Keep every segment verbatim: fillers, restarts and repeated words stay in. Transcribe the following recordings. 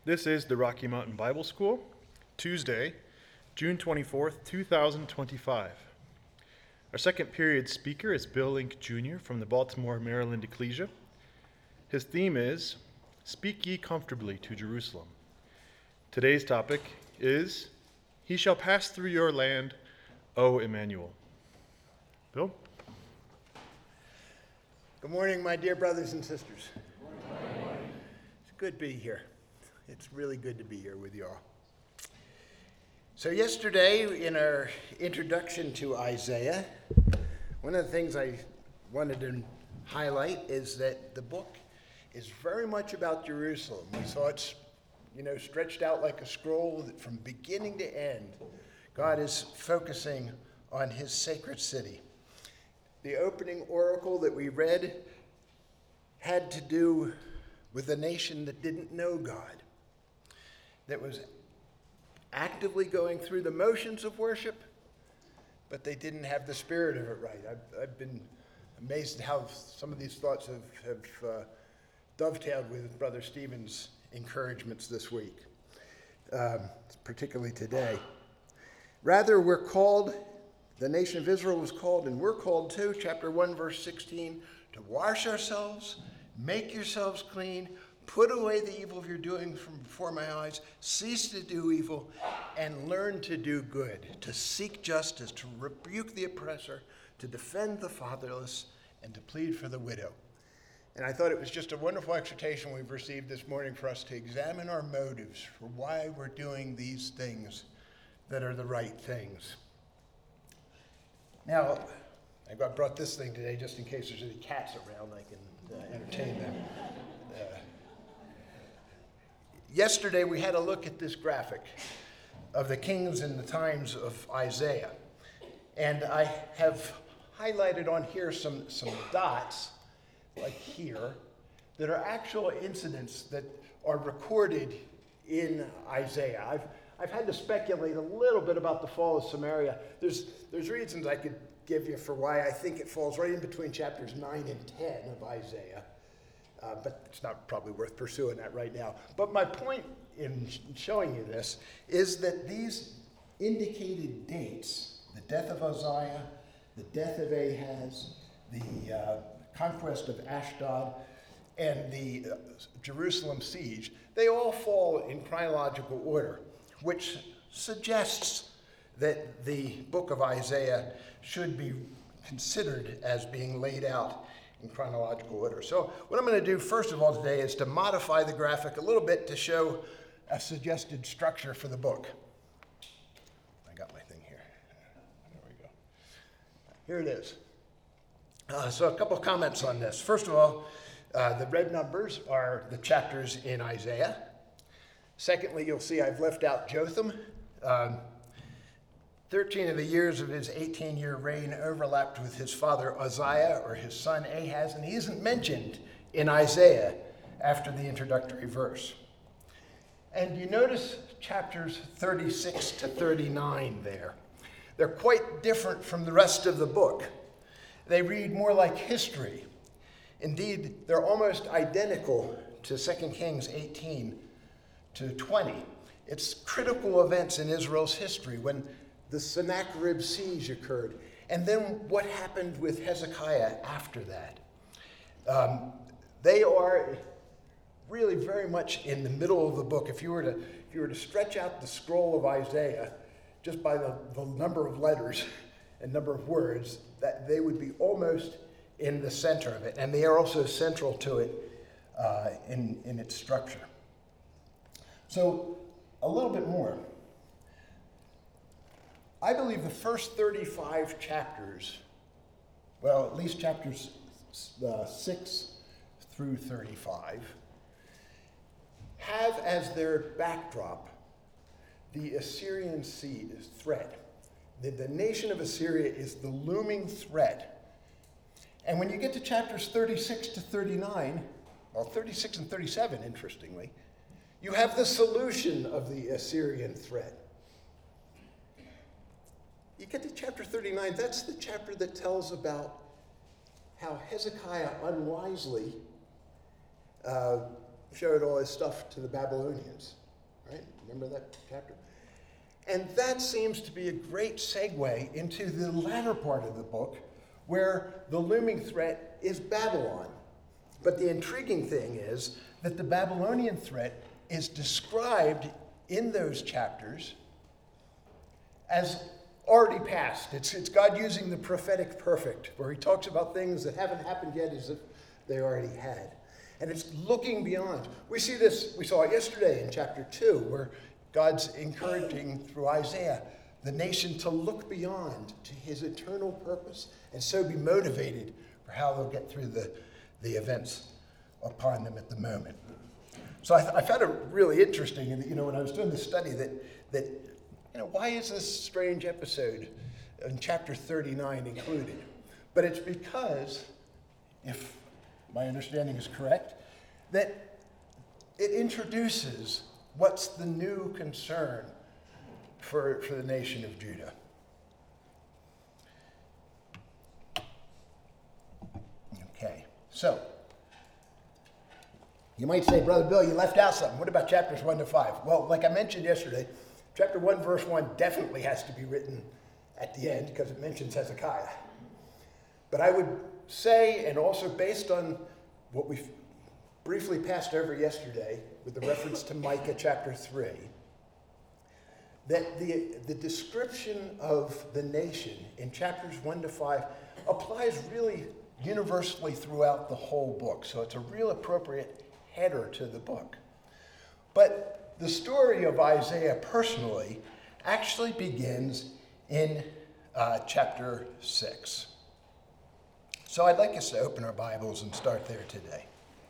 This is the Rocky Mountain Bible School, Tuesday, June twenty-fourth, two thousand twenty-five. Our second period speaker is Bill Link Junior from the Baltimore, Maryland Ecclesia. His theme is, Speak Ye Comfortably to Jerusalem. Today's topic is, He shall pass through your land, O Emmanuel. Bill? Good morning, my dear brothers and sisters. Good morning. It's good to be here. It's really good to be here with you all. So yesterday, in our introduction to Isaiah, one of the things I wanted to highlight is that the book is very much about Jerusalem. We saw it, you know, stretched out like a scroll that from beginning to end, God is focusing on his sacred city. The opening oracle that we read had to do with a nation that didn't know God, that was actively going through the motions of worship, but they didn't have the spirit of it right. I've, I've been amazed at how some of these thoughts have, have uh, dovetailed with Brother Stephen's encouragements this week, um, particularly today. Rather, we're called, the nation of Israel was called, and we're called too, chapter one, verse sixteen, to wash ourselves, make yourselves clean, put away the evil you're doing from before my eyes, cease to do evil, and learn to do good, to seek justice, to rebuke the oppressor, to defend the fatherless, and to plead for the widow. And I thought it was just a wonderful exhortation we've received this morning for us to examine our motives for why we're doing these things that are the right things. Now, I brought this thing today just in case there's any cats around, I can uh, entertain them. Uh, yesterday, we had a look at this graphic of the kings in the times of Isaiah. And I have highlighted on here some, some dots, like here, that are actual incidents that are recorded in Isaiah. I've I've had to speculate a little bit about the fall of Samaria. There's there's reasons I could give you for why I think it falls right in between chapters nine and ten of Isaiah, uh, but it's not probably worth pursuing that right now. But my point in showing you this is that these indicated dates, the death of Uzziah, the death of Ahaz, the uh, conquest of Ashdod, and the uh, Jerusalem siege, they all fall in chronological order, which suggests that the book of Isaiah should be considered as being laid out in chronological order. So what I'm going to do first of all today is to modify the graphic a little bit to show a suggested structure for the book. I got my thing here. There we go. Here it is. Uh, so a couple of comments on this. First of all, uh, the red numbers are the chapters in Isaiah. Secondly, you'll see I've left out Jotham. Um, Thirteen of the years of his eighteen-year reign overlapped with his father Uzziah or his son Ahaz, and he isn't mentioned in Isaiah after the introductory verse. And you notice chapters thirty-six to thirty-nine there. They're quite different from the rest of the book. They read more like history. Indeed, they're almost identical to Second Kings eighteen to twenty. It's critical events in Israel's history when the Sennacherib siege occurred, and then what happened with Hezekiah after that. Um, they are really very much in the middle of the book. If you were to, if you were to stretch out the scroll of Isaiah just by the, the number of letters and number of words, that they would be almost in the center of it, and they are also central to it uh, in, in its structure. So, a little bit more. I believe the first thirty-five chapters, well, at least chapters uh, six through thirty-five, have as their backdrop the Assyrian siege threat. The, the nation of Assyria is the looming threat. And when you get to chapters thirty-six to thirty-nine, well, thirty-six and thirty-seven, interestingly, you have the solution of the Assyrian threat. You get to chapter thirty-nine, that's the chapter that tells about how Hezekiah unwisely uh, showed all his stuff to the Babylonians, right? Remember that chapter? And that seems to be a great segue into the latter part of the book, where the looming threat is Babylon. But the intriguing thing is that the Babylonian threat is described in those chapters as already past. It's, it's God using the prophetic perfect, where he talks about things that haven't happened yet as if they already had. And it's looking beyond. We see this, we saw it yesterday in chapter two, where God's encouraging through Isaiah the nation to look beyond to his eternal purpose and so be motivated for how they'll get through the, the events upon them at the moment. So I, th- I found it really interesting, and you know, when I was doing the study, that that you know, why is this strange episode in chapter thirty-nine included? But it's because, if my understanding is correct, that it introduces what's the new concern for, for the nation of Judah. Okay, so you might say, Brother Bill, you left out something. What about chapters one to five? Well, like I mentioned yesterday, chapter one, verse one definitely has to be written at the end because it mentions Hezekiah. But I would say, and also based on what we briefly passed over yesterday with the reference to Micah chapter three, that the, the description of the nation in chapters one to five applies really universally throughout the whole book. So it's a real appropriate header to the book. But the story of Isaiah personally actually begins in uh, chapter six. So I'd like us to open our Bibles and start there today.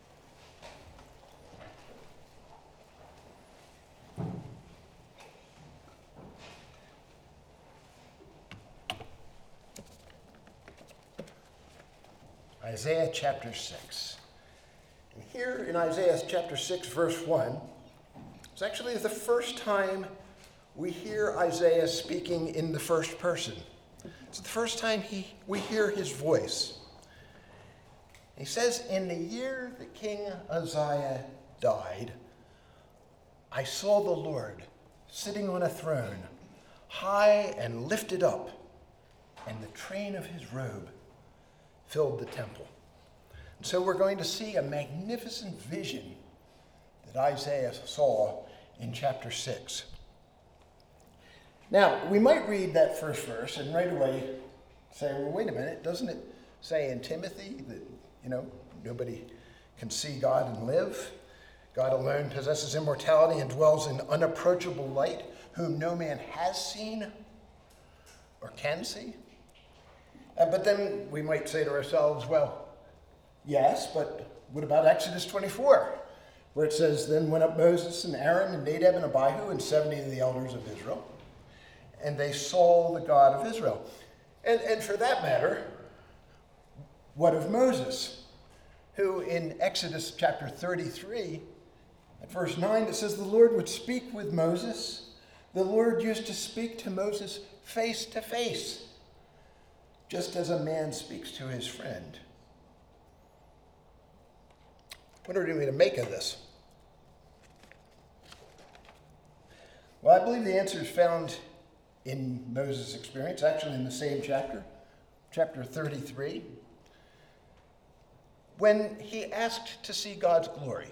Isaiah chapter six. And here in Isaiah chapter six, verse one, it's actually the first time we hear Isaiah speaking in the first person. It's the first time he, we hear his voice. He says, in the year that King Uzziah died, I saw the Lord sitting on a throne, high and lifted up, and the train of his robe filled the temple. And so we're going to see a magnificent vision that Isaiah saw in chapter six. Now, we might read that first verse and right away say, well, wait a minute, doesn't it say in Timothy that, you know, nobody can see God and live? God alone possesses immortality and dwells in unapproachable light, whom no man has seen or can see. Uh, but then we might say to ourselves, well, yes, but what about Exodus twenty-four, where it says, then went up Moses and Aaron and Nadab and Abihu and seventy of the elders of Israel, and they saw the God of Israel. And, and for that matter, what of Moses, who in Exodus chapter thirty-three, at verse nine, it says, the Lord would speak with Moses. The Lord used to speak to Moses face to face, just as a man speaks to his friend. What are we to make of this? Well, I believe the answer is found in Moses' experience, actually in the same chapter, chapter thirty-three, when he asked to see God's glory.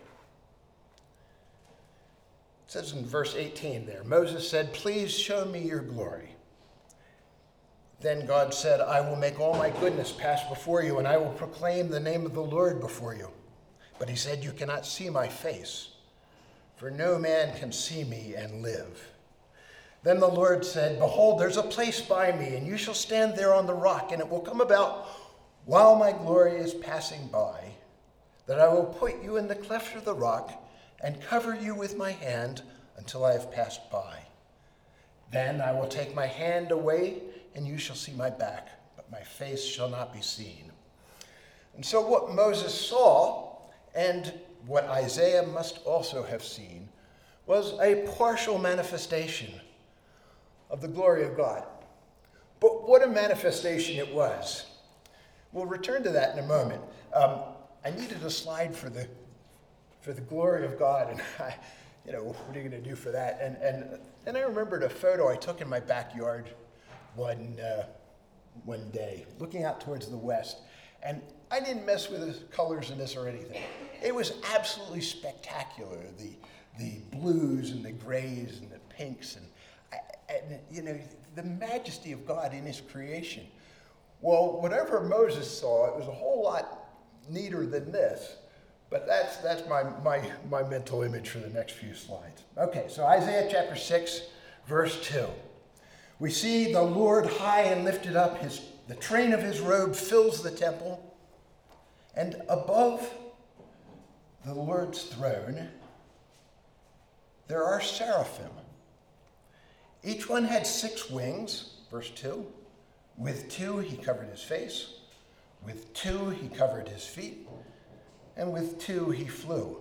It says in verse eighteen there, Moses said, please show me your glory. Then God said, I will make all my goodness pass before you, and I will proclaim the name of the Lord before you. But he said, you cannot see my face, for no man can see me and live. Then the Lord said, behold, there's a place by me, and you shall stand there on the rock, and it will come about while my glory is passing by, that I will put you in the cleft of the rock and cover you with my hand until I have passed by. Then I will take my hand away, and you shall see my back, but my face shall not be seen. And so what Moses saw, and what Isaiah must also have seen, was a partial manifestation of the glory of God. But what a manifestation it was. We'll return to that in a moment. Um, I needed a slide for the for the glory of God. And I, you know, what are you going to do for that? And and then I remembered a photo I took in my backyard one uh, one day, looking out towards the west. And I didn't mess with the colors in this or anything. It was absolutely spectacular. The the blues and the grays and the pinks and, and you know, the majesty of God in his creation. Well, whatever Moses saw, it was a whole lot neater than this. But that's that's my, my, my mental image for the next few slides. Okay, so Isaiah chapter six, verse two. We see the Lord high and lifted up, his the train of his robe fills the temple, and above the Lord's throne there are seraphim. Each one had six wings, verse two. With two he covered his face, with two he covered his feet, and with two he flew.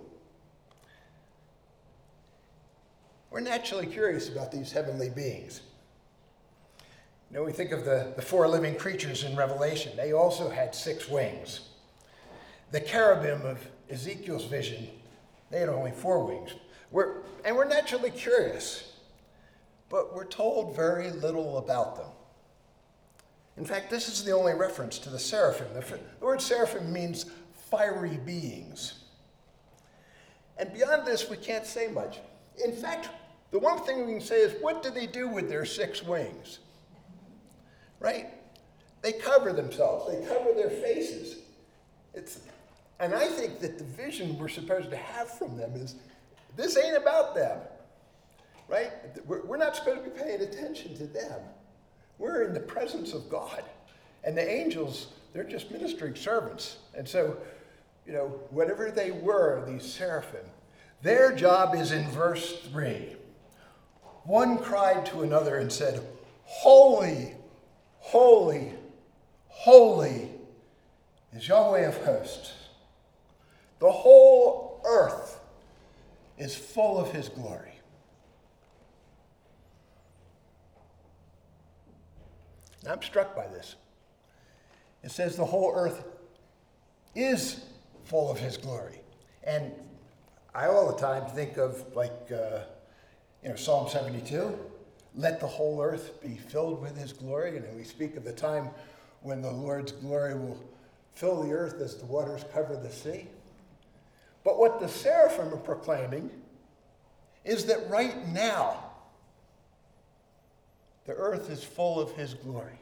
We're naturally curious about these heavenly beings. You know, we think of the, the four living creatures in Revelation. They also had six wings. The cherubim of Ezekiel's vision, they had only four wings. We're, and we're naturally curious, but we're told very little about them. In fact, this is the only reference to the seraphim. The, the word seraphim means fiery beings. And beyond this, we can't say much. In fact, the one thing we can say is, what do they do with their six wings? Right? They cover themselves. They cover their faces. It's, and I think that the vision we're supposed to have from them is, this ain't about them. Right? We're, we're not supposed to be paying attention to them. We're in the presence of God. And the angels, they're just ministering servants. And so, you know, whatever they were, these seraphim, their job is in verse three. One cried to another and said, "Holy, holy, holy is Yahweh of hosts. The whole earth is full of his glory." Now, I'm struck by this. It says the whole earth is full of his glory. And I all the time think of, like, uh, you know, Psalm seventy-two, let the whole earth be filled with his glory. And we speak of the time when the Lord's glory will fill the earth as the waters cover the sea. But what the seraphim are proclaiming is that right now, the earth is full of his glory.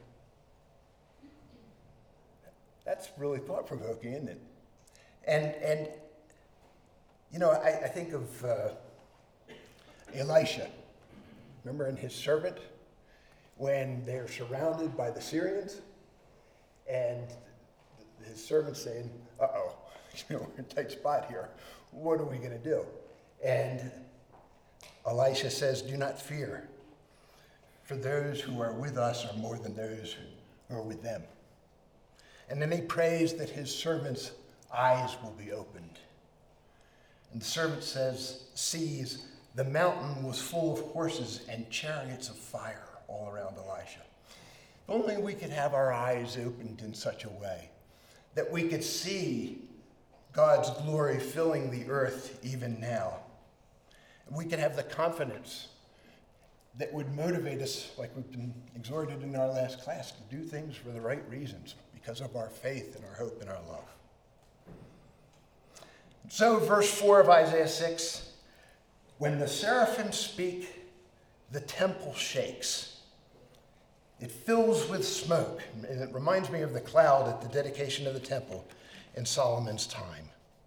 That's really thought-provoking, isn't it? And, and you know, I, I think of uh, Elisha. Remember, in his servant, when they're surrounded by the Syrians, and his servant's saying, uh-oh, you know, we're in a tight spot here. What are we going to do? And Elisha says, "Do not fear. For those who are with us are more than those who are with them." And then he prays that his servant's eyes will be opened. And the servant says, sees the mountain was full of horses and chariots of fire all around Elisha. If only we could have our eyes opened in such a way that we could see God's glory filling the earth even now. And we could have the confidence that would motivate us, like we've been exhorted in our last class, to do things for the right reasons because of our faith and our hope and our love. So verse four of Isaiah six, when the seraphim speak, the temple shakes. It fills with smoke, and it reminds me of the cloud at the dedication of the temple in Solomon's time.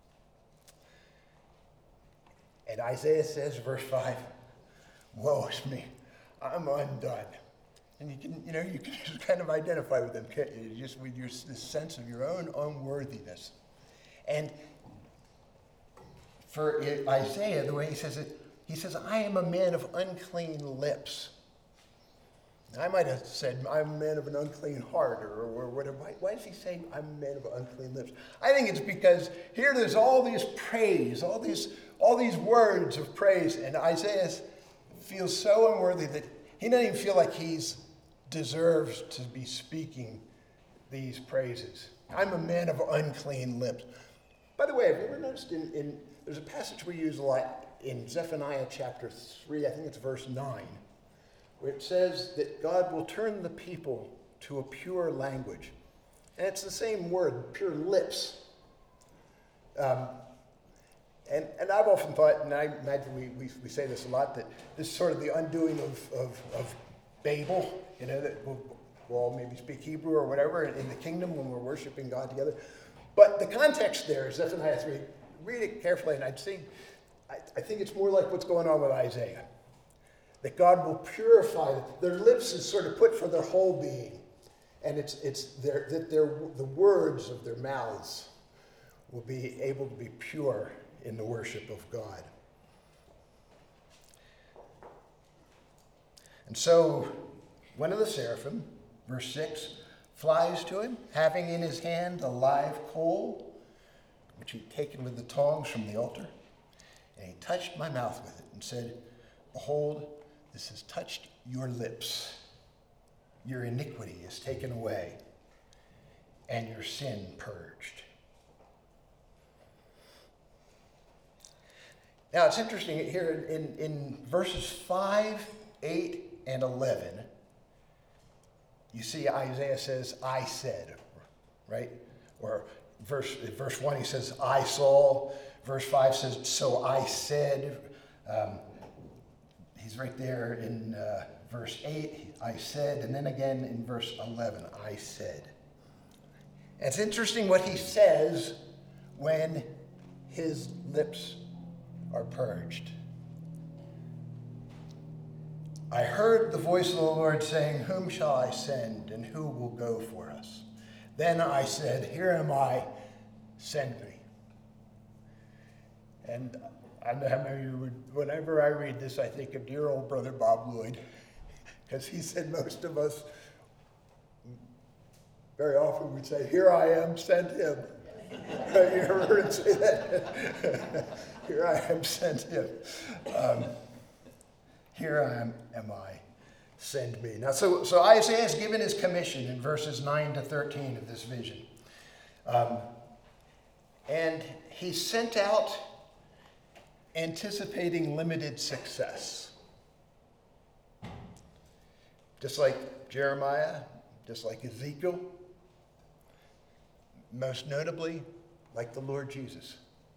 And Isaiah says, verse five, woe is me, I'm undone. And you can, you know, you can just kind of identify with them, can't you? Just with your this sense of your own unworthiness. And for Isaiah, the way he says it, he says, I am a man of unclean lips. I might have said, I'm a man of an unclean heart, or, or whatever. Why, why does he say, I'm a man of unclean lips? I think it's because here there's all these praise, all these, all these words of praise, and Isaiah feels so unworthy that he doesn't even feel like he's deserves to be speaking these praises. I'm a man of unclean lips. By the way, have you ever noticed in, in there's a passage we use a lot in Zephaniah chapter three, I think it's verse nine, where it says that God will turn the people to a pure language. And it's the same word, pure lips. Um, and, and I've often thought, and I imagine we, we, we say this a lot, that this is sort of the undoing of, of, of Babel, you know, that we'll, we'll all maybe speak Hebrew or whatever in, in the kingdom when we're worshiping God together. But the context there is Zephaniah three. Read it carefully, and I'd say, I, I think it's more like what's going on with Isaiah. That God will purify them. Their lips is sort of put for their whole being. And it's, it's their, that their, the words of their mouths will be able to be pure in the worship of God. And so one of the seraphim, verse six, flies to him, having in his hand a live coal, which he'd taken with the tongs from the altar. And he touched my mouth with it and said, behold, this has touched your lips. Your iniquity is taken away, and your sin purged. Now, it's interesting here in, in verses five, eight, and eleven, you see Isaiah says, I said, right? Or verse, verse one, he says, I saw. Verse five says, so I said. Um, he's right there in uh, verse eight, I said. And then again in verse eleven, I said. And it's interesting what he says when his lips are purged. I heard the voice of the Lord saying, whom shall I send, and who will go for us? Then I said, here am I, send me. And I know how many of you would, whenever I read this, I think of dear old brother Bob Lloyd, because he said most of us very often would say, here I am, send him. You ever heard him say that? Here I am, send him. Um, here I am, am I, send me. Now, so, so Isaiah is given his commission in verses nine to thirteen of this vision. Um, and he's sent out anticipating limited success. Just like Jeremiah, just like Ezekiel, most notably, like the Lord Jesus.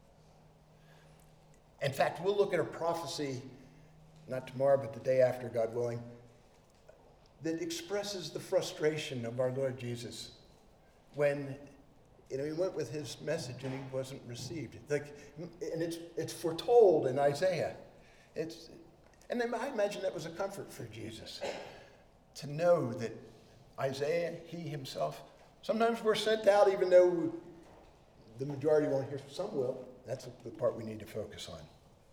In fact, we'll look at a prophecy, not tomorrow, but the day after, God willing, that expresses the frustration of our Lord Jesus when, you know, he went with his message and he wasn't received. Like, and it's it's foretold in Isaiah. It's, and I imagine that was a comfort for Jesus, to know that Isaiah, he himself, sometimes we're sent out even though the majority won't hear. Some will. That's the part we need to focus on.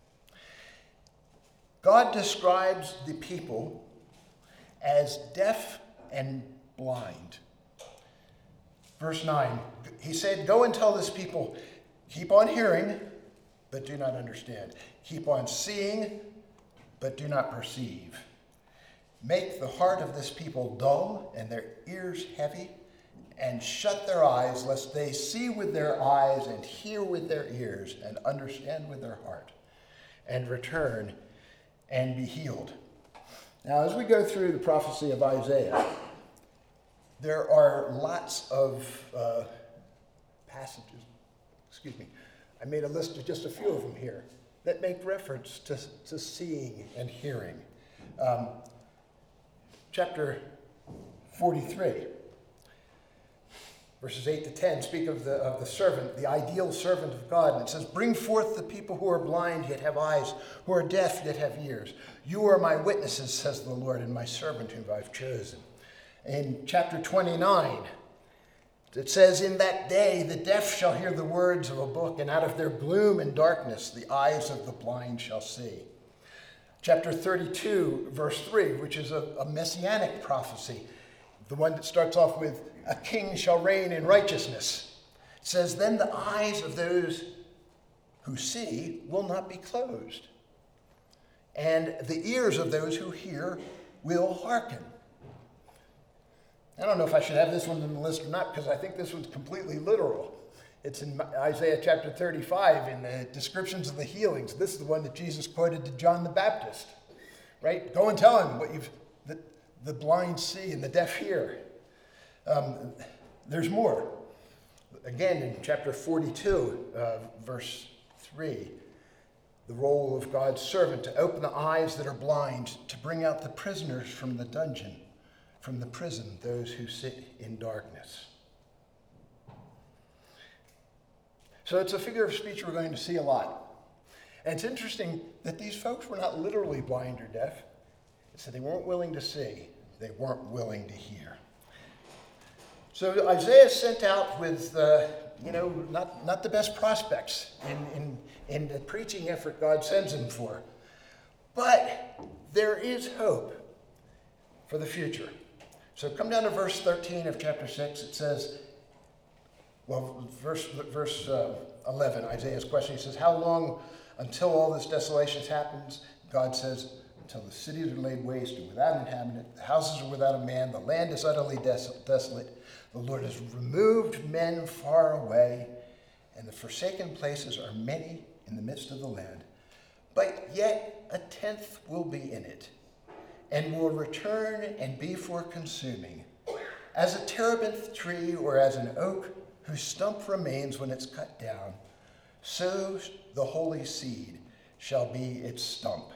God describes the people as deaf and blind. Verse nine, he said, go and tell this people, keep on hearing, but do not understand. Keep on seeing, but do not perceive. Make the heart of this people dull and their ears heavy, and shut their eyes, lest they see with their eyes and hear with their ears and understand with their heart and return and be healed. Now, as we go through the prophecy of Isaiah, there are lots of uh, passages, excuse me, I made a list of just a few of them here that make reference to, to seeing and hearing. Um, chapter forty-three. Verses eight to ten speak of the, of the servant, the ideal servant of God. And it says, bring forth the people who are blind yet have eyes, who are deaf yet have ears. You are my witnesses, says the Lord, and my servant whom I've chosen. In chapter twenty-nine, it says, in that day the deaf shall hear the words of a book, and out of their gloom and darkness the eyes of the blind shall see. Chapter thirty-two, verse three, which is a, a messianic prophecy, the one that starts off with, a king shall reign in righteousness. It says, then the eyes of those who see will not be closed, and the ears of those who hear will hearken. I don't know if I should have this one in the list or not, because I think this one's completely literal. It's in Isaiah chapter thirty-five in the descriptions of the healings. This is the one that Jesus quoted to John the Baptist, right? Go and tell him what you've, the, the blind see and the deaf hear. Um, there's more. Again, in chapter forty-two, uh, verse three, the role of God's servant to open the eyes that are blind, to bring out the prisoners from the dungeon, from the prison, those who sit in darkness. So it's a figure of speech we're going to see a lot. And it's interesting that these folks were not literally blind or deaf. It's that they weren't willing to see. They weren't willing to hear. So Isaiah is sent out with, uh, you know, not, not the best prospects in, in, in the preaching effort God sends him for. But there is hope for the future. So come down to verse thirteen of chapter six. It says, well, verse, verse uh, eleven, Isaiah's question, he says, how long until all this desolation happens? God says, until the cities are laid waste and without inhabitant, the houses are without a man, the land is utterly des- desolate. The Lord has removed men far away, and the forsaken places are many in the midst of the land. But yet a tenth will be in it, and will return and be for consuming. As a terebinth tree or as an oak whose stump remains when it's cut down, so the holy seed shall be its stump.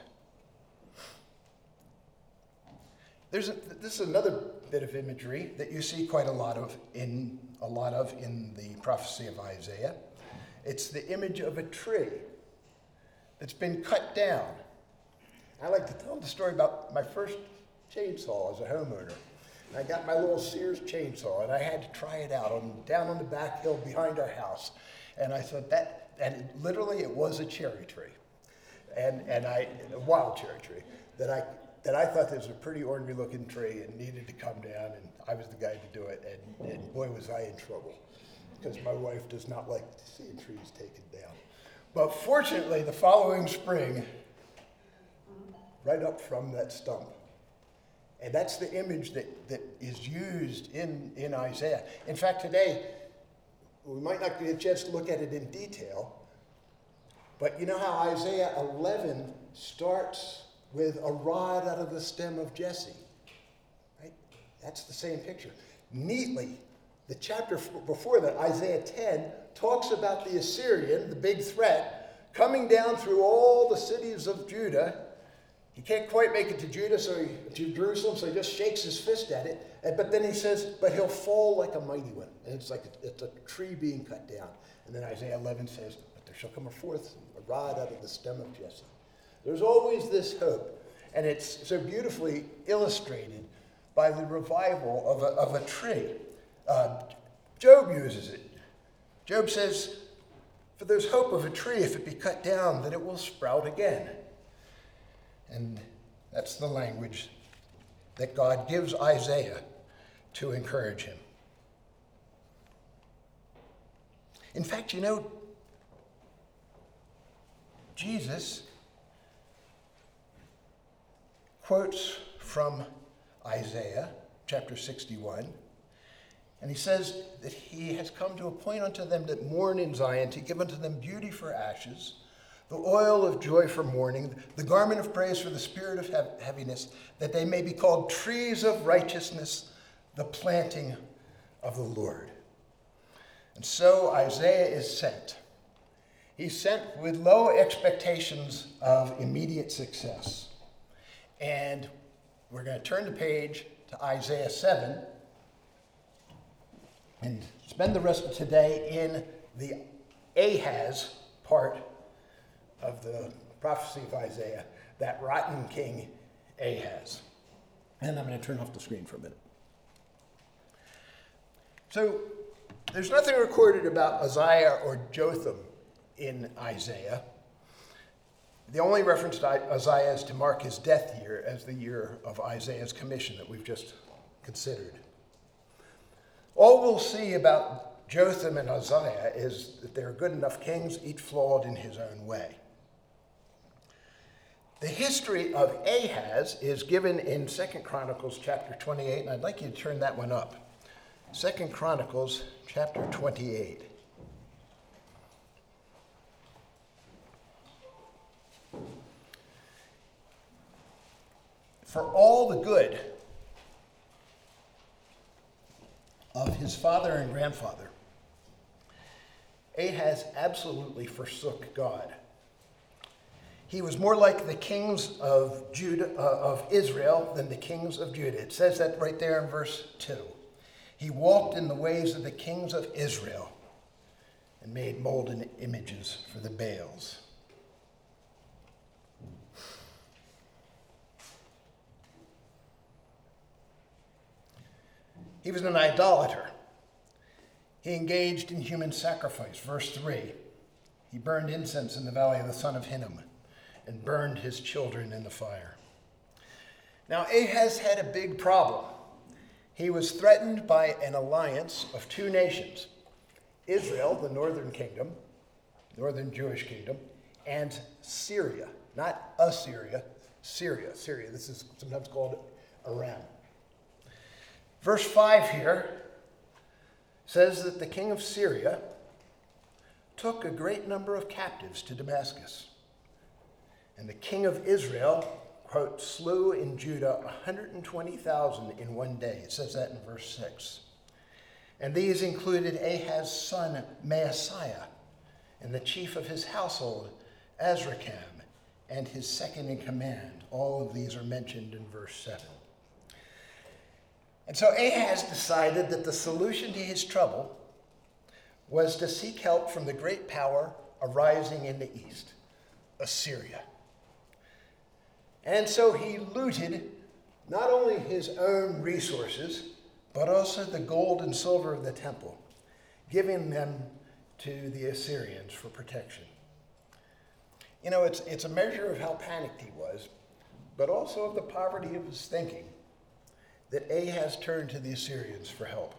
There's a, this is another bit of imagery that you see quite a lot of in a lot of in the prophecy of Isaiah. It's the image of a tree that's been cut down. I like to tell the story about my first chainsaw as a homeowner. I got my little Sears chainsaw, and I had to try it out on down on the back hill behind our house. And I thought that, and it, literally it was a cherry tree, and and I a wild cherry tree that I that I thought this was a pretty ordinary looking tree and needed to come down, and I was the guy to do it. And, and boy was I in trouble, because my wife does not like seeing trees taken down. But fortunately, the following spring, right up from that stump. And that's the image that, that is used in, in Isaiah. In fact, today, we might not get a chance to look at it in detail, but you know how Isaiah eleven starts with a rod out of the stem of Jesse, right? That's the same picture. Neatly, the chapter before that, Isaiah ten, talks about the Assyrian, the big threat, coming down through all the cities of Judah. He can't quite make it to Judah, so he, to Jerusalem, so he just shakes his fist at it. And, but then he says, but he'll fall like a mighty one. And it's like a, it's a tree being cut down. And then Isaiah eleven says, but there shall come a forth, a rod out of the stem of Jesse. There's always this hope. And it's so beautifully illustrated by the revival of a, of a tree. Uh, Job uses it. Job says, for there's hope of a tree, if it be cut down, that it will sprout again. And that's the language that God gives Isaiah to encourage him. In fact, you know, Jesus quotes from Isaiah chapter sixty-one, and he says that he has come to appoint unto them that mourn in Zion, to give unto them beauty for ashes, the oil of joy for mourning, the garment of praise for the spirit of heaviness, that they may be called trees of righteousness, the planting of the Lord. And so Isaiah is sent. He's sent with low expectations of immediate success. And we're going to turn the page to Isaiah seven and spend the rest of today in the Ahaz part of the prophecy of Isaiah, that rotten king Ahaz. And I'm going to turn off the screen for a minute. So there's nothing recorded about Uzziah or Jotham in Isaiah. The only reference to Uzziah is to mark his death year as the year of Isaiah's commission that we've just considered. All we'll see about Jotham and Uzziah is that they're good enough kings, each flawed in his own way. The history of Ahaz is given in Second Chronicles chapter twenty-eight, and I'd like you to turn that one up. Second Chronicles chapter twenty-eight. for all the good of his father and grandfather, Ahaz absolutely forsook God. He was more like the kings of Judah, uh, of Israel than the kings of Judah. It says that right there in verse two. He walked in the ways of the kings of Israel and made molten images for the Baals. He was an idolater. He engaged in human sacrifice. Verse three, he burned incense in the valley of the son of Hinnom and burned his children in the fire. Now, Ahaz had a big problem. He was threatened by an alliance of two nations, Israel, the northern kingdom, northern Jewish kingdom, and Syria, not Assyria, Syria, Syria. This is sometimes called Aram. Verse five here says that the king of Syria took a great number of captives to Damascus. And the king of Israel, quote, slew in Judah one hundred twenty thousand in one day. It says that in verse six. And these included Ahaz's son Maaseiah, and the chief of his household, Azrikam, and his second in command. All of these are mentioned in verse seven. And so Ahaz decided that the solution to his trouble was to seek help from the great power arising in the east, Assyria. And so he looted not only his own resources, but also the gold and silver of the temple, giving them to the Assyrians for protection. You know, it's, it's a measure of how panicked he was, but also of the poverty of his thinking, that Ahaz turned to the Assyrians for help.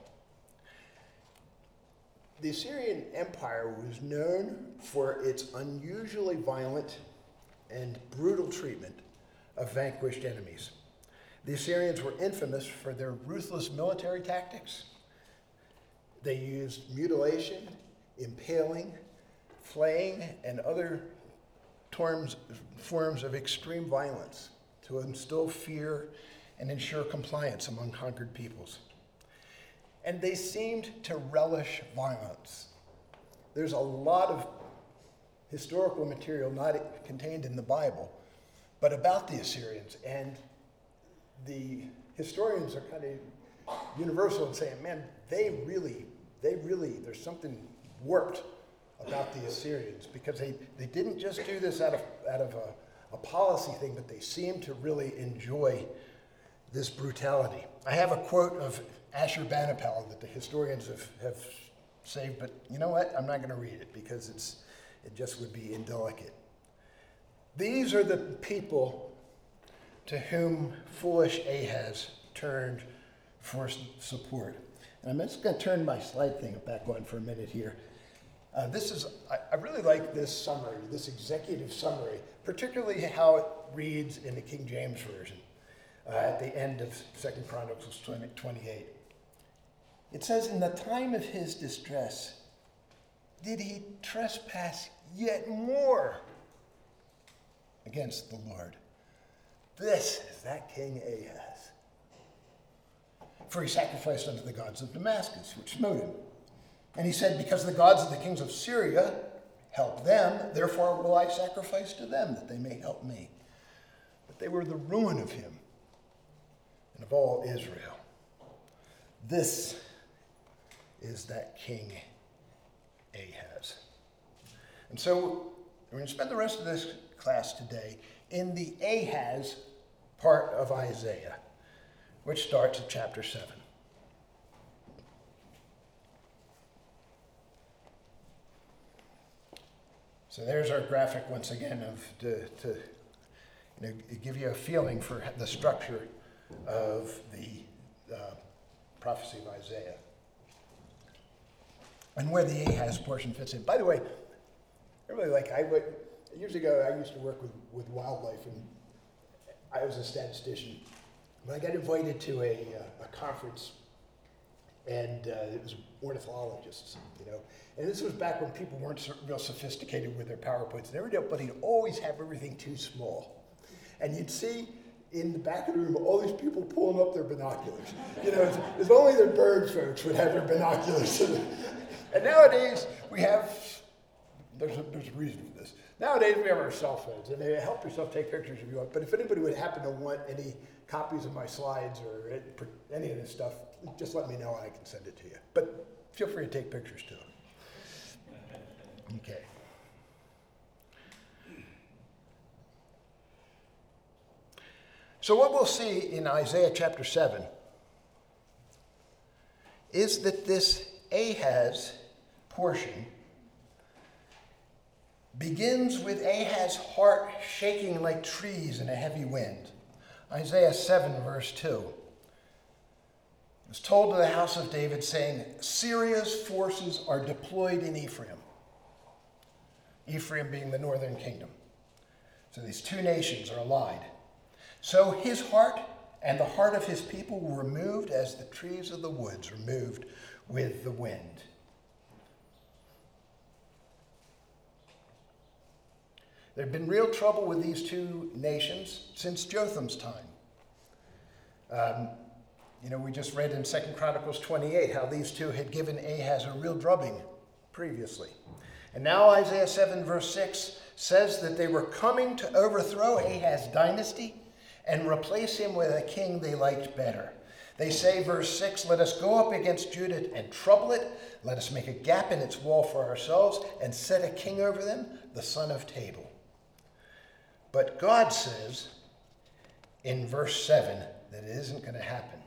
The Assyrian Empire was known for its unusually violent and brutal treatment of vanquished enemies. The Assyrians were infamous for their ruthless military tactics. They used mutilation, impaling, flaying, and other terms, forms of extreme violence to instill fear and ensure compliance among conquered peoples. And they seemed to relish violence. There's a lot of historical material not contained in the Bible, but about the Assyrians. And the historians are kind of universal in saying, man, they really, they really, there's something warped about the Assyrians, because they, they didn't just do this out of, out of a, a policy thing, but they seemed to really enjoy this brutality. I have a quote of Ashurbanipal that the historians have, have saved, but you know what? I'm not going to read it because it's it just would be indelicate. These are the people to whom foolish Ahaz turned for support. And I'm just going to turn my slide thing back on for a minute here. Uh, this is, I, I really like this summary, this executive summary, particularly how it reads in the King James Version. Uh, at the end of Second Chronicles twenty-eight. It says, in the time of his distress, did he trespass yet more against the Lord? This is that King Ahaz. For he sacrificed unto the gods of Damascus, which smote him. And he said, because the gods of the kings of Syria help them, therefore will I sacrifice to them, that they may help me. But they were the ruin of him and of all Israel. This is that King Ahaz. And so we're going to spend the rest of this class today in the Ahaz part of Isaiah, which starts at chapter seven. So there's our graphic once again of to, to you know, give you a feeling for the structure of the uh, prophecy of Isaiah and where the Ahaz portion fits in. By the way, I really like, I would, years ago I used to work with, with wildlife, and I was a statistician. But I got invited to a, uh, a conference, and uh, it was ornithologists, you know. And this was back when people weren't so, real sophisticated with their PowerPoints and everybody always have everything too small. And you'd see in the back of the room, all these people pulling up their binoculars. You know, if, if only the bird folks would have their binoculars. And nowadays, we have, there's a, there's a reason for this. Nowadays, we have our cell phones, and they help yourself take pictures if you want. But if anybody would happen to want any copies of my slides or any of this stuff, just let me know and I can send it to you. But feel free to take pictures too. Okay. So what we'll see in Isaiah chapter seven is that this Ahaz portion begins with Ahaz's heart shaking like trees in a heavy wind. Isaiah seven, verse two. It was told to the house of David, saying, Syria's forces are deployed in Ephraim. Ephraim being the northern kingdom. So these two nations are allied. So his heart and the heart of his people were removed as the trees of the woods are moved with the wind. There had been real trouble with these two nations since Jotham's time. Um, you know, we just read in Second Chronicles twenty-eight how these two had given Ahaz a real drubbing previously. And now Isaiah seven verse six says that they were coming to overthrow Ahaz's dynasty and replace him with a king they liked better. They say, verse six, let us go up against Judah and trouble it. Let us make a gap in its wall for ourselves and set a king over them, the son of Tabal. But God says in verse seven that it isn't going to happen.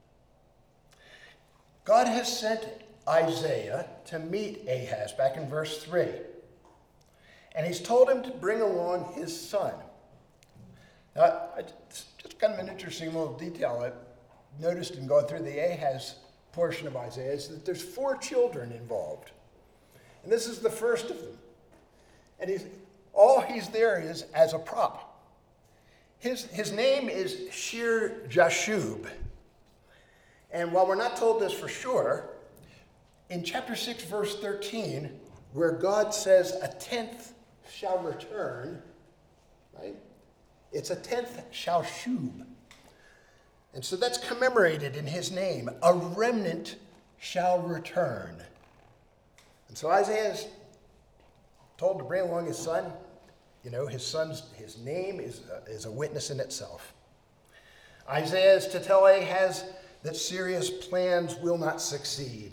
God has sent Isaiah to meet Ahaz back in verse three. And he's told him to bring along his son. Now, it's just kind of an interesting little detail I noticed in going through the Ahaz portion of Isaiah is that there's four children involved. And this is the first of them. And he's all he's there is as a prop. His, his name is Shir Jashub. And while we're not told this for sure, in chapter six, verse thirteen, where God says a tenth shall return, right? It's a tenth shall shub. And so that's commemorated in his name. A remnant shall return. And so Isaiah is told to bring along his son. You know, his son's, his name is a, is a witness in itself. Isaiah is to tell Ahaz that Syria's plans will not succeed.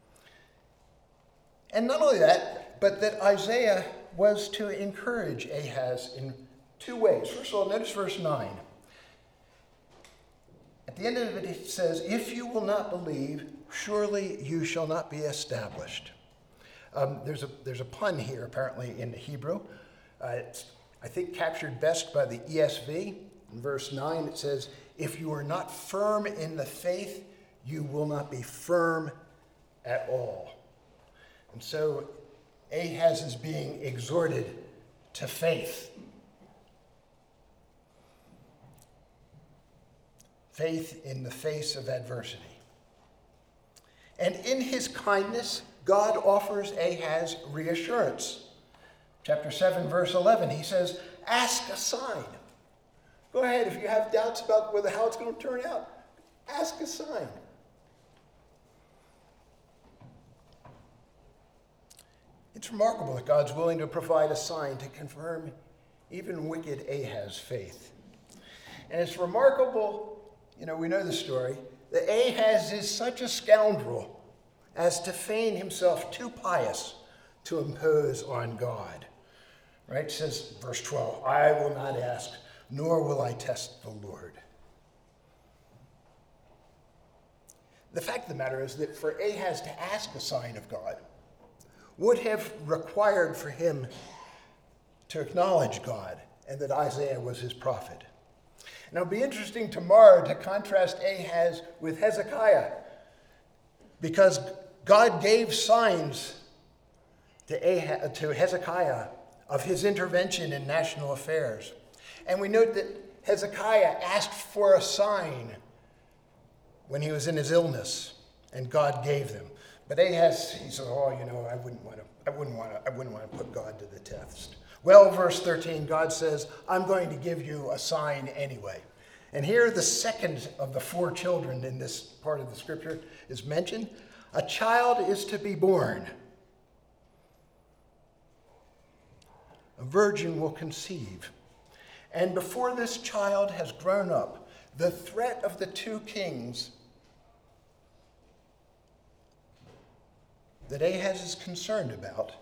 And not only that, but that Isaiah was to encourage Ahaz in two ways. First of all, notice verse nine. At the end of it, it says, if you will not believe, surely you shall not be established. Um, there's, a, there's a pun here, apparently, in Hebrew. Uh, it's, I think, captured best by the E S V. In verse nine, it says, if you are not firm in the faith, you will not be firm at all. And so Ahaz is being exhorted to faith. Faith in the face of adversity. And in his kindness, God offers Ahaz reassurance. Chapter seven, verse eleven, he says, ask a sign. Go ahead, if you have doubts about whether how it's going to turn out, ask a sign. It's remarkable that God's willing to provide a sign to confirm even wicked Ahaz's faith. And it's remarkable, you know, we know the story, that Ahaz is such a scoundrel as to feign himself too pious to impose on God. Right? It says, verse twelve, I will not ask, nor will I test the Lord. The fact of the matter is that for Ahaz to ask a sign of God would have required for him to acknowledge God and that Isaiah was his prophet. Now, it'll be interesting tomorrow to contrast Ahaz with Hezekiah, because God gave signs to, Ahaz, to Hezekiah of his intervention in national affairs. And we note that Hezekiah asked for a sign when he was in his illness, and God gave them. But Ahaz, he said, oh, you know, I wouldn't want to, I wouldn't want to, I wouldn't want to put God to the test. Well, verse thirteen, God says, I'm going to give you a sign anyway. And here the second of the four children in this part of the scripture is mentioned. A child is to be born. A virgin will conceive. And before this child has grown up, the threat of the two kings that Ahaz is concerned about,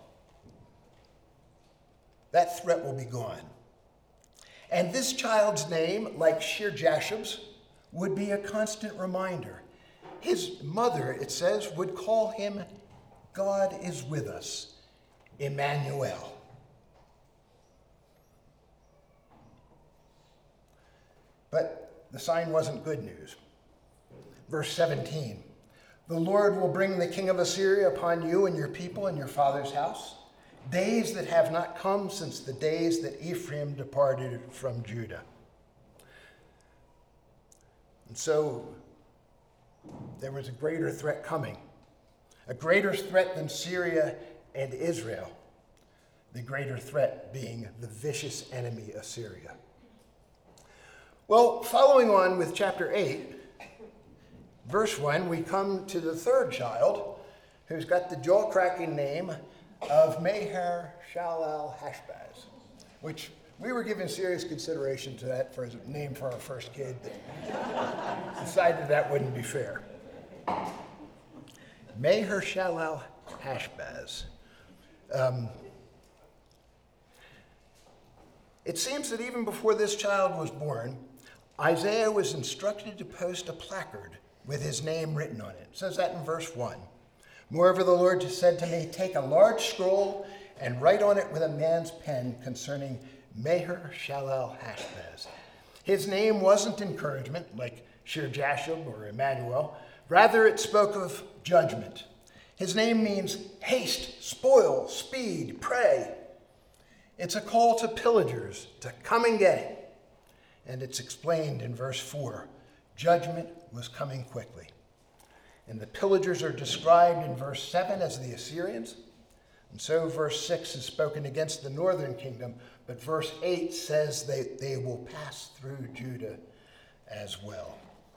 that threat will be gone. And this child's name, like Shear-Jashub's, would be a constant reminder. His mother, it says, would call him, God is with us, Emmanuel. But the sign wasn't good news. Verse seventeen, the Lord will bring the king of Assyria upon you and your people and your father's house, days that have not come since the days that Ephraim departed from Judah. And so there was a greater threat coming, a greater threat than Syria and Israel, the greater threat being the vicious enemy Assyria. Well, following on with chapter eight, verse one, we come to the third child, who's got the jaw-cracking name of Maher-shalal-hash-baz, which we were giving serious consideration to that for a name for our first kid, but decided that wouldn't be fair. Maher-shalal-hash-baz. Um, it seems that even before this child was born, Isaiah was instructed to post a placard with his name written on it. It says that in verse one. Moreover, the Lord said to me, take a large scroll and write on it with a man's pen concerning Maher-shalal-hash-baz. His name wasn't encouragement, like Shear-Jashub or Emmanuel. Rather, it spoke of judgment. His name means haste, spoil, speed, prey. It's a call to pillagers to come and get it. And it's explained in verse four. Judgment was coming quickly. And the pillagers are described in verse seven as the Assyrians. And so verse six is spoken against the northern kingdom, but verse eight says they, they will pass through Judah as well.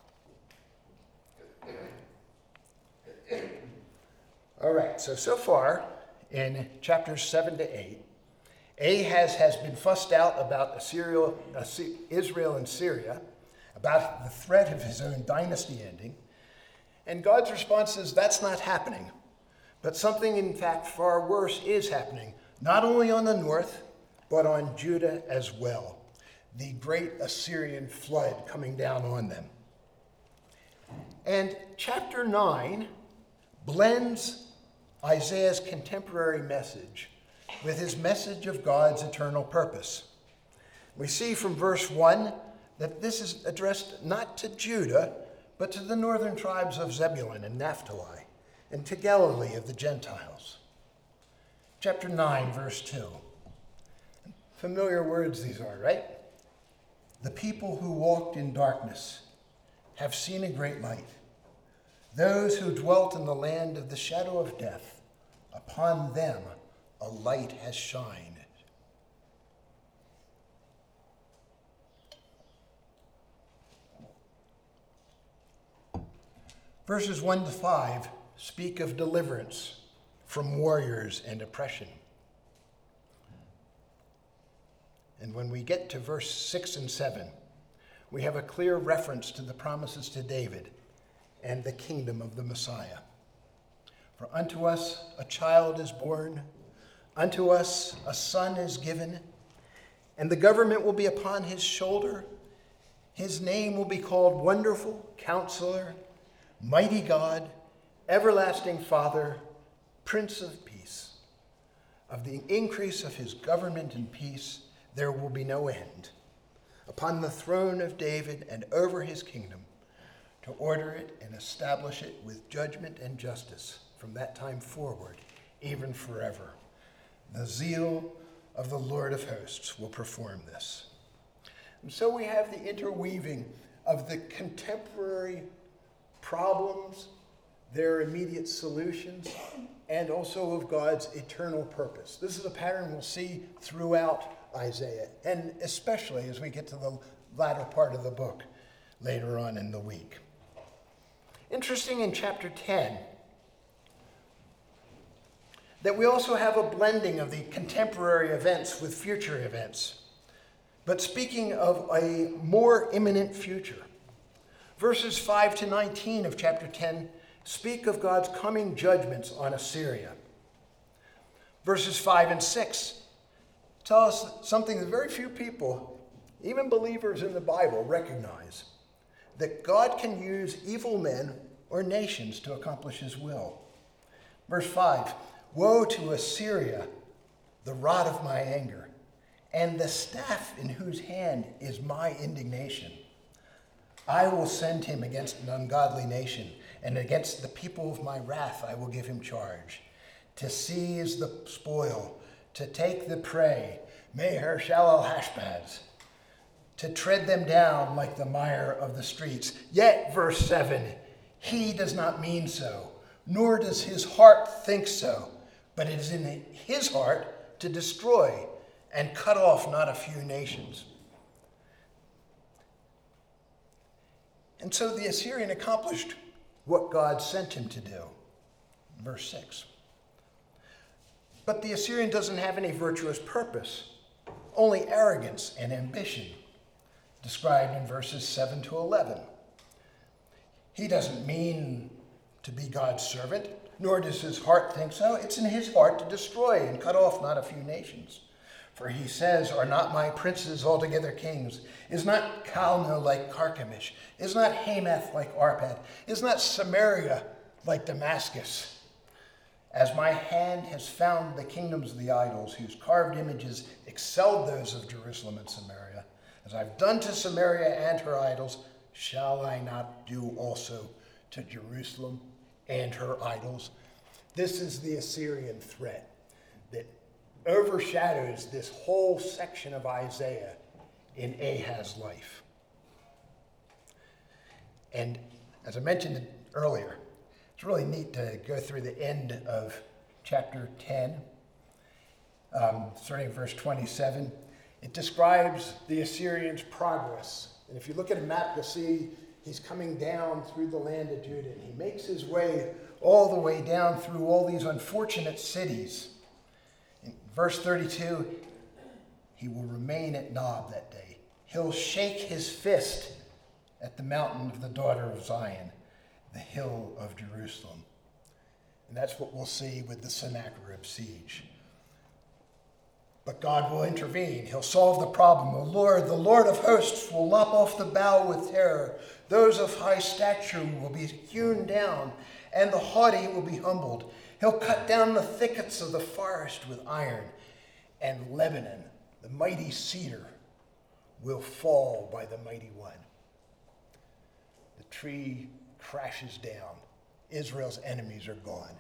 All right, so so far in chapters seven to eight, Ahaz has been fussed out about Assyria, Israel and Syria, about the threat of his own dynasty ending. And God's response is that's not happening. But something, in fact, far worse is happening, not only on the north, but on Judah as well. The great Assyrian flood coming down on them. And chapter nine blends Isaiah's contemporary message with his message of God's eternal purpose. We see from verse one that this is addressed not to Judah, but to the northern tribes of Zebulun and Naphtali, and to Galilee of the Gentiles. Chapter nine, verse two. Familiar words these are, right? The people who walked in darkness have seen a great light. Those who dwelt in the land of the shadow of death, upon them a light has shined. Verses one to five speak of deliverance from warriors and oppression. And when we get to verse six and seven, we have a clear reference to the promises to David and the kingdom of the Messiah. For unto us a child is born, unto us a son is given, and the government will be upon his shoulder. His name will be called Wonderful, Counselor, Mighty God, Everlasting Father, Prince of Peace. Of the increase of his government and peace, there will be no end. Upon the throne of David and over his kingdom, to order it and establish it with judgment and justice from that time forward, even forever. The zeal of the Lord of hosts will perform this. And so we have the interweaving of the contemporary problems, their immediate solutions, and also of God's eternal purpose. This is a pattern we'll see throughout Isaiah, and especially as we get to the latter part of the book, later on in the week. Interesting in chapter ten that we also have a blending of the contemporary events with future events, but speaking of a more imminent future. Verses five to nineteen of chapter ten speak of God's coming judgments on Assyria. Verses five and six tell us something that very few people, even believers in the Bible, recognize, that God can use evil men or nations to accomplish his will. Verse five, woe to Assyria, the rod of my anger, and the staff in whose hand is my indignation. I will send him against an ungodly nation, and against the people of my wrath I will give him charge, to seize the spoil, to take the prey, Meher Shalal Hashbaz, to tread them down like the mire of the streets. Yet, verse seven, he does not mean so, nor does his heart think so, but it is in his heart to destroy and cut off not a few nations. And so the Assyrian accomplished what God sent him to do. Verse six. But the Assyrian doesn't have any virtuous purpose, only arrogance and ambition, described in verses seven to eleven. He doesn't mean to be God's servant, nor does his heart think so. It's in his heart to destroy and cut off not a few nations. For he says, are not my princes altogether kings? Is not Calno like Carchemish? Is not Hamath like Arpad? Is not Samaria like Damascus? As my hand has found the kingdoms of the idols, whose carved images excelled those of Jerusalem and Samaria, as I've done to Samaria and her idols, shall I not do also to Jerusalem and her idols? This is the Assyrian threat that overshadows this whole section of Isaiah in Ahaz's life. And as I mentioned earlier, it's really neat to go through the end of chapter ten, um, starting at verse twenty-seven. It describes the Assyrians' progress. And if you look at a map, you'll see he's coming down through the land of Judah. And he makes his way all the way down through all these unfortunate cities. In verse thirty-two, he will remain at Nob that day. He'll shake his fist at the mountain of the daughter of Zion, the hill of Jerusalem. And that's what we'll see with the Sennacherib siege. But God will intervene. He'll solve the problem. The Lord, the Lord of hosts, will lop off the bough with terror. Those of high stature will be hewn down, and the haughty will be humbled. He'll cut down the thickets of the forest with iron, and Lebanon, the mighty cedar, will fall by the mighty one. The tree crashes down. Israel's enemies are gone.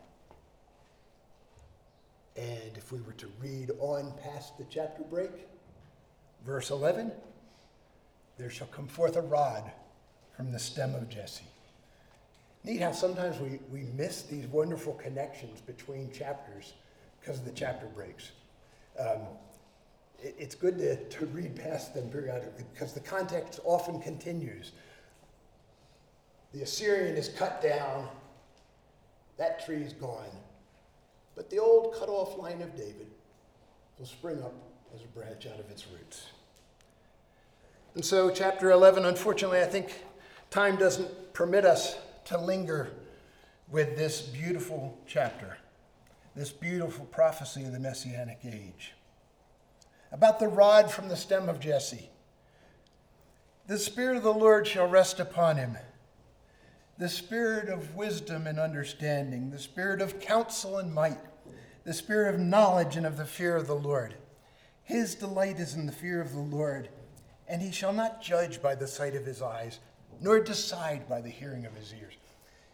And if we were to read on past the chapter break, verse eleven, there shall come forth a rod from the stem of Jesse. Neat how sometimes we, we miss these wonderful connections between chapters because of the chapter breaks. Um, it, it's good to, to read past them periodically because the context often continues. The Assyrian is cut down, that tree is gone. But the old cut-off line of David will spring up as a branch out of its roots. And so chapter eleven, unfortunately, I think time doesn't permit us to linger with this beautiful chapter, this beautiful prophecy of the Messianic age. About the rod from the stem of Jesse. The Spirit of the Lord shall rest upon him, the spirit of wisdom and understanding, the spirit of counsel and might, the spirit of knowledge and of the fear of the Lord. His delight is in the fear of the Lord, and he shall not judge by the sight of his eyes, nor decide by the hearing of his ears.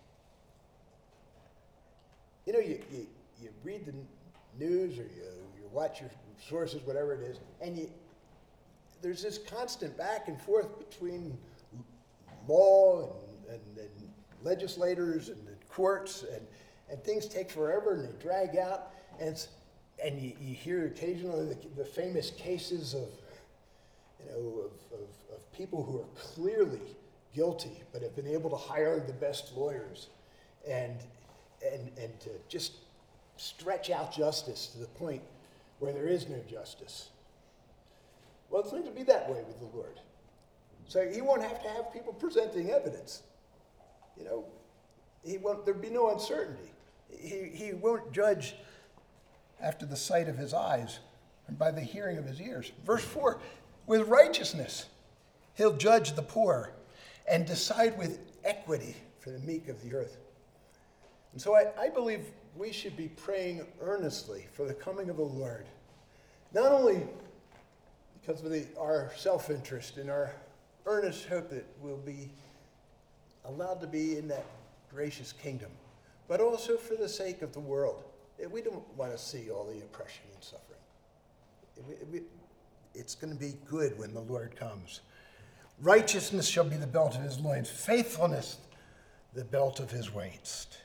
You know, you, you, you read the news or you, you watch your sources, whatever it is, and you, there's this constant back and forth between law and, and, and legislators and the courts, and, and things take forever and they drag out. And it's, and you, you hear occasionally the, the famous cases of, you know, of, of, of people who are clearly guilty, but have been able to hire the best lawyers and, and, and to just stretch out justice to the point where there is no justice. Well, it's not going to be that way with the Lord. So he won't have to have people presenting evidence. You know, he won't, there'll be no uncertainty. He, he won't judge after the sight of his eyes and by the hearing of his ears. Verse four, with righteousness he'll judge the poor and decide with equity for the meek of the earth. And so I, I believe we should be praying earnestly for the coming of the Lord, not only because of the, our self-interest and our earnest hope that we'll be allowed to be in that gracious kingdom, but also for the sake of the world. We don't want to see all the oppression and suffering. It's going to be good when the Lord comes. Righteousness shall be the belt of his loins, faithfulness the belt of his waist.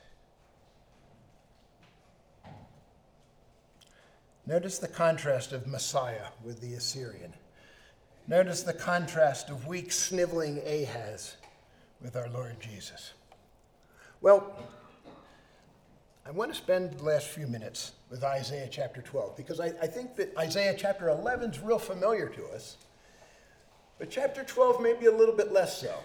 Notice the contrast of Messiah with the Assyrian. Notice the contrast of weak, sniveling Ahaz with our Lord Jesus. Well, I want to spend the last few minutes with Isaiah chapter twelve, because I, I think that Isaiah chapter eleven is real familiar to us, but chapter twelve may be a little bit less so.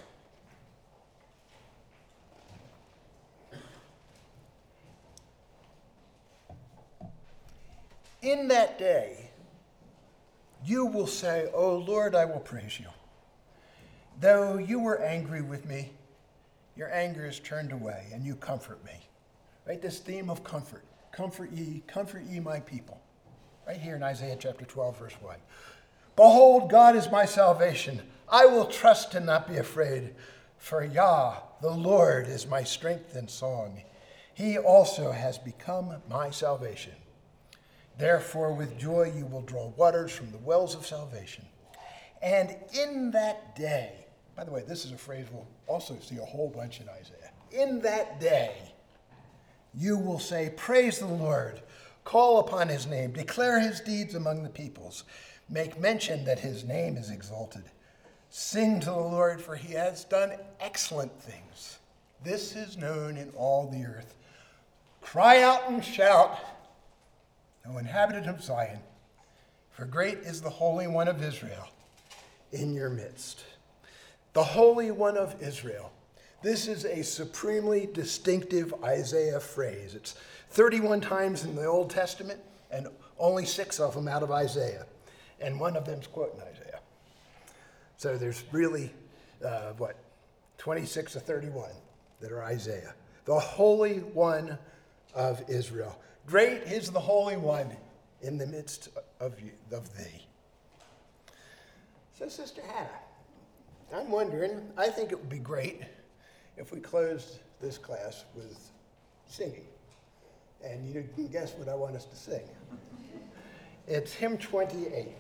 In that day, you will say, "O Lord, I will praise you. Though you were angry with me, your anger is turned away, and you comfort me." Right? This theme of comfort. Comfort ye, comfort ye my people. Right here in Isaiah chapter twelve, verse one. Behold, God is my salvation. I will trust and not be afraid. For Yah, the Lord, is my strength and song. He also has become my salvation. Therefore, with joy you will draw waters from the wells of salvation. And in that day, by the way, this is a phrase we'll also see a whole bunch in Isaiah. In that day, you will say, praise the Lord, call upon his name, declare his deeds among the peoples, make mention that his name is exalted. Sing to the Lord, for he has done excellent things. This is known in all the earth. Cry out and shout, O inhabitant of Zion, for great is the Holy One of Israel in your midst. The Holy One of Israel. This is a supremely distinctive Isaiah phrase. It's thirty-one times in the Old Testament, and only six of them out of Isaiah. And one of them's quoting Isaiah. So there's really, uh, what, twenty-six of thirty-one that are Isaiah. The Holy One of Israel. Great is the Holy One in the midst of you, of thee. So, Sister Hannah, I'm wondering, I think it would be great if we closed this class with singing. And you can guess what I want us to sing. It's hymn twenty-eight.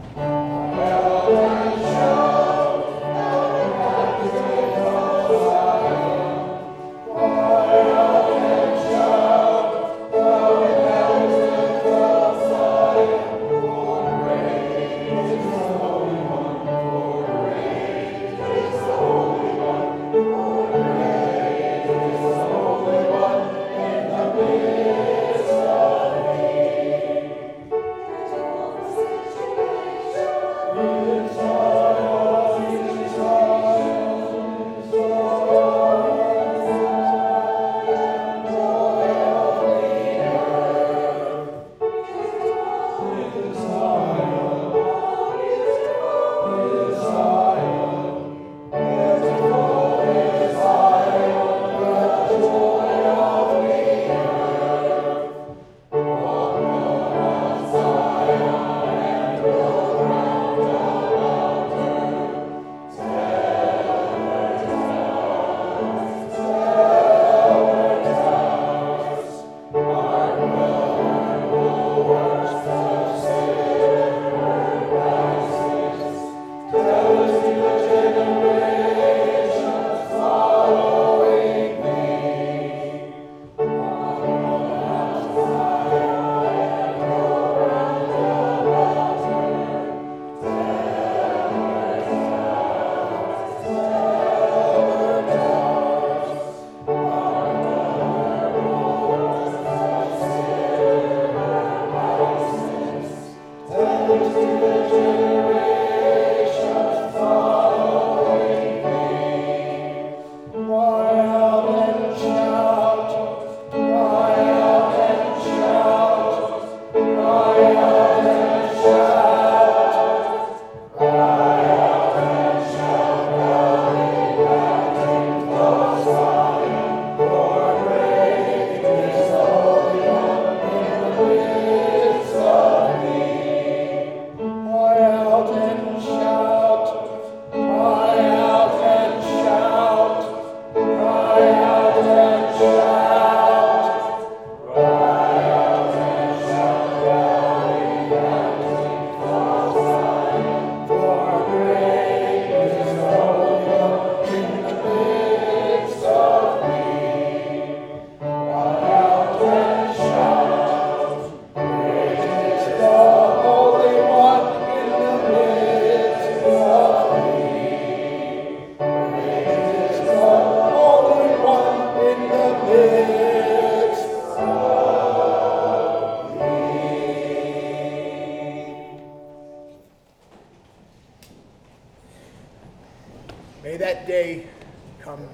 Well,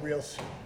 real soon.